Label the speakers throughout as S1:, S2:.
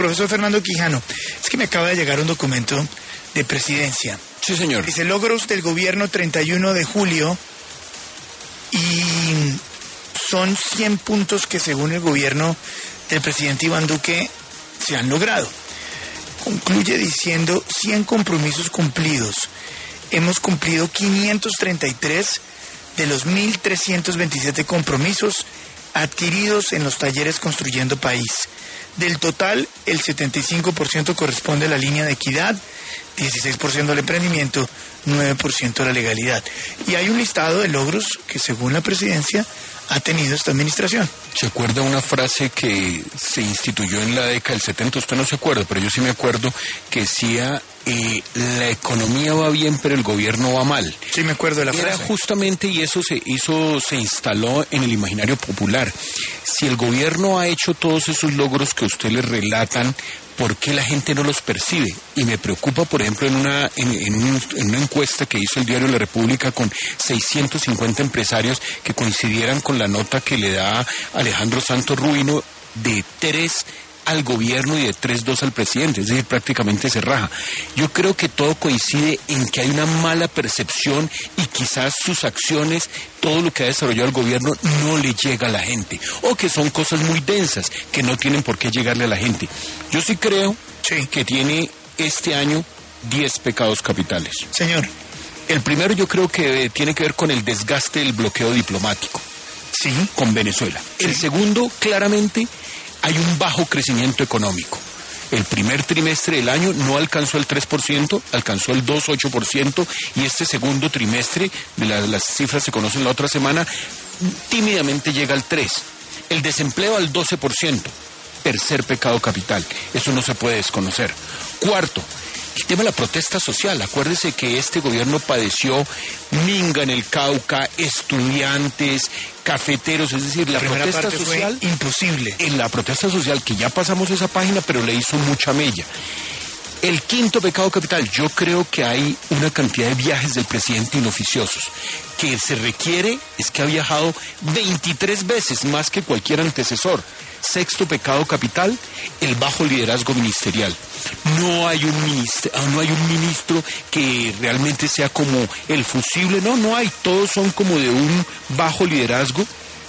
S1: profesor Fernando Quijano, es que me acaba de llegar un documento de presidencia.
S2: Sí, señor.
S1: Dice, logros del gobierno 31 de julio y son 100 puntos que según el gobierno del presidente Iván Duque se han logrado. Concluye diciendo 100 compromisos cumplidos. Hemos cumplido 533 de los 1.327 compromisos adquiridos en los talleres Construyendo País. Del total, el 75% corresponde a la línea de equidad, 16% al emprendimiento, 9% a la legalidad. Y hay un listado de logros que según la presidencia ha tenido esta administración.
S2: ¿Se acuerda una frase que se instituyó en la década del 70? Usted no se acuerda, pero yo sí me acuerdo que decía, la economía va bien, pero el gobierno va mal.
S1: Sí, me acuerdo de la frase.
S2: Era justamente, y eso se instaló en el imaginario popular. Si el gobierno ha hecho todos esos logros que usted le relatan, ¿por qué la gente no los percibe? Y me preocupa, por ejemplo, en una encuesta que hizo el diario La República con 650 empresarios que coincidieran con la nota que le da Alejandro Santos Rubino de 3 al gobierno y de 3-2 al presidente, es decir, prácticamente se raja. Yo creo que todo coincide en que hay una mala percepción y quizás sus acciones, todo lo que ha desarrollado el gobierno no le llega a la gente, o que son cosas muy densas que no tienen por qué llegarle a la gente. Yo sí creo que tiene este año 10 pecados capitales.
S1: Señor.
S2: El primero yo creo que tiene que ver con el desgaste del bloqueo diplomático.
S1: Sí.
S2: Con Venezuela.
S1: Sí.
S2: El segundo, claramente, hay un bajo crecimiento económico. El primer trimestre del año no alcanzó el 3%, alcanzó el 2,8%, y este segundo trimestre, las cifras se conocen la otra semana, tímidamente llega al 3%. El desempleo al 12%, tercer pecado capital. Eso no se puede desconocer. Cuarto, el tema de la protesta social. Acuérdese que este gobierno padeció minga en el Cauca, estudiantes, cafeteros, es decir, la protesta social
S1: fue imposible.
S2: En la protesta social, que ya pasamos esa página, pero le hizo mucha mella. El quinto pecado capital, yo creo que hay una cantidad de viajes del presidente inoficiosos. Que se requiere es que ha viajado 23 veces más que cualquier antecesor. Sexto pecado capital, el bajo liderazgo ministerial. No hay un ministro que realmente sea como el fusible, no hay, todos son como de un bajo liderazgo.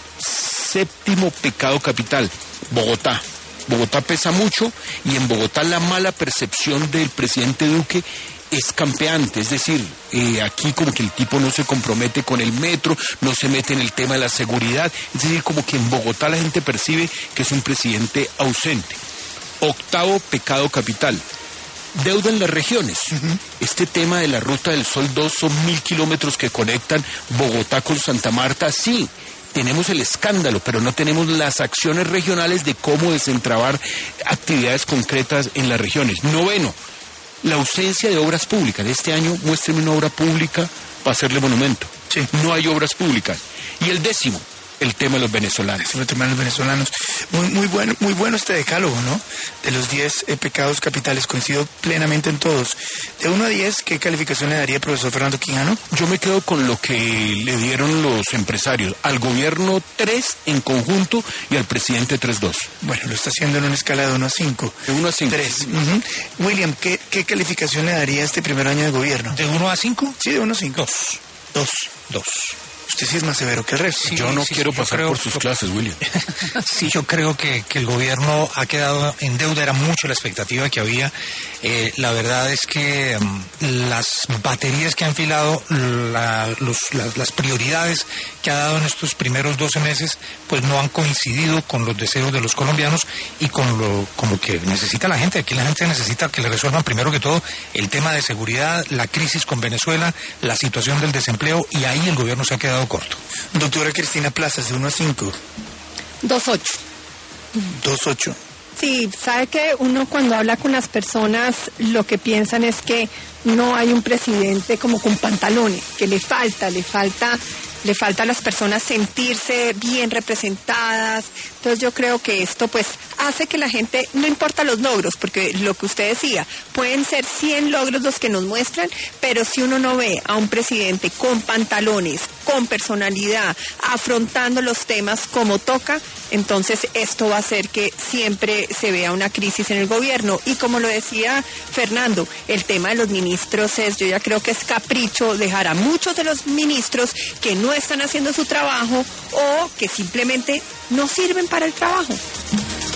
S2: Séptimo pecado capital, Bogotá. Bogotá pesa mucho, y en Bogotá la mala percepción del presidente Duque es campeante, es decir, aquí como que el tipo no se compromete con el metro, no se mete en el tema de la seguridad, es decir, como que en Bogotá la gente percibe que es un presidente ausente. Octavo pecado capital, deuda en las regiones. Este tema de la Ruta del Sol 2 son 1.000 kilómetros que conectan Bogotá con Santa Marta, sí. Tenemos el escándalo, pero no tenemos las acciones regionales de cómo desentrabar actividades concretas en las regiones. Noveno, la ausencia de obras públicas. De este año, muéstreme una obra pública para hacerle monumento.
S1: Sí.
S2: No hay obras públicas. Y el décimo, el tema de los venezolanos.
S1: El tema de los venezolanos. Muy bueno este decálogo, ¿no? De los 10 pecados capitales, coincido plenamente en todos. De 1 a 10, ¿qué calificación le daría el profesor Fernando Quijano?
S2: Yo me quedo con lo que le dieron los empresarios. Al gobierno 3 en conjunto y al presidente 3-2.
S1: Bueno, lo está haciendo en una escala de 1 a 5.
S2: De 1 a 5.
S1: 3. William, ¿qué calificación le daría este primer año de gobierno?
S3: ¿De 1 a 5?
S1: Sí, de 1 a 5.
S3: 2.
S1: Usted sí es más severo que el resto.
S2: Sí, yo no quiero pasar por sus clases, William.
S3: Sí, yo creo que el gobierno ha quedado en deuda, era mucho la expectativa que había. La verdad es que las baterías que ha enfilado, las prioridades que ha dado en estos primeros 12 meses, pues no han coincidido con los deseos de los colombianos y con lo que necesita la gente. Aquí la gente necesita que le resuelvan primero que todo el tema de seguridad, la crisis con Venezuela, la situación del desempleo, y ahí el gobierno se ha quedado corto.
S1: Doctora Cristina Plazas, de 1 a 5.
S4: 2,8.
S1: 2,8.
S4: Sí, sabe que uno cuando habla con las personas lo que piensan es que no hay un presidente como con pantalones, que le falta a las personas sentirse bien representadas. Entonces yo creo que esto pues hace que la gente, no importa los logros, porque lo que usted decía, pueden ser 100 logros los que nos muestran, pero si uno no ve a un presidente con pantalones, con personalidad, afrontando los temas como toca, entonces esto va a hacer que siempre se vea una crisis en el gobierno. Y como lo decía Fernando, el tema de los ministros yo ya creo que es capricho dejar a muchos de los ministros que no están haciendo su trabajo o que simplemente no sirven para el trabajo.